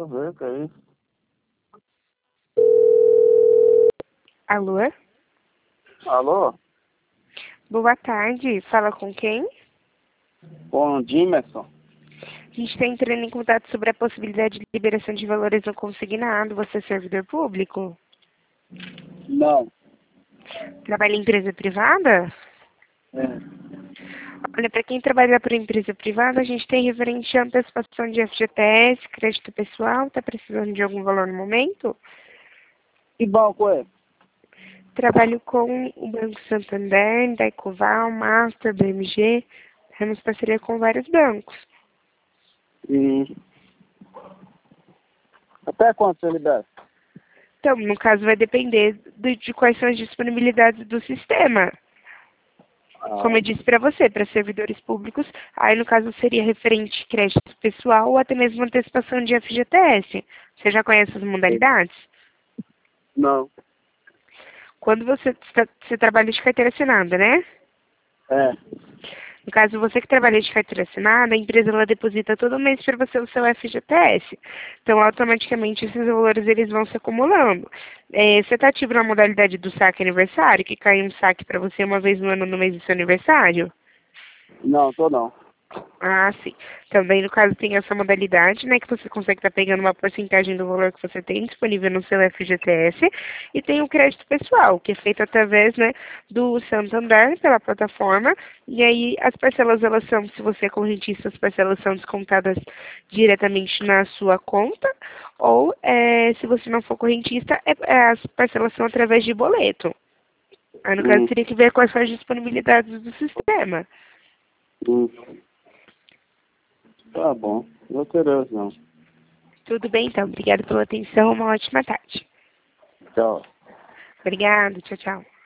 eu ver, que é isso. Alô? Alô? Boa tarde. Fala com quem? Com Dimerson? A gente está entrando em contato sobre a possibilidade de liberação de valores no consignado. Você é servidor público? Não. Trabalha em empresa privada? É. Olha, para quem trabalha por empresa privada, a gente tem referente à antecipação de FGTS, crédito pessoal. Está precisando de algum valor no momento? Que banco é? Trabalho com o Banco Santander, Daicoval, Master, BMG. Temos parceria com vários bancos. E até quanto você libera? Então, no caso, vai depender de quais são as disponibilidades do sistema. Como eu disse para você, para servidores públicos, aí no caso seria referente crédito pessoal ou até mesmo antecipação de FGTS. Você já conhece as modalidades? Não. Quando você trabalha de carteira assinada, né? É. No caso, você que trabalha de carteira assinada, a empresa ela deposita todo mês para você o seu FGTS. Então, automaticamente, esses valores eles vão se acumulando. Você está ativo na modalidade do saque aniversário, que cai um saque para você uma vez no ano no mês do seu aniversário? Não, tô não. Ah, sim. Também, no caso, tem essa modalidade, né, que você consegue estar pegando uma porcentagem do valor que você tem disponível no seu FGTS, e tem o crédito pessoal, que é feito através, né, do Santander, pela plataforma, e aí as parcelas, elas são, se você é correntista, as parcelas são descontadas diretamente na sua conta, ou, se você não for correntista, as parcelas são através de boleto. Aí, no caso, teria que ver quais são as disponibilidades do sistema. Tá bom. Não quero não. Tudo bem, então. Obrigada pela atenção. Uma ótima tarde. Tchau. Obrigada. Tchau, tchau.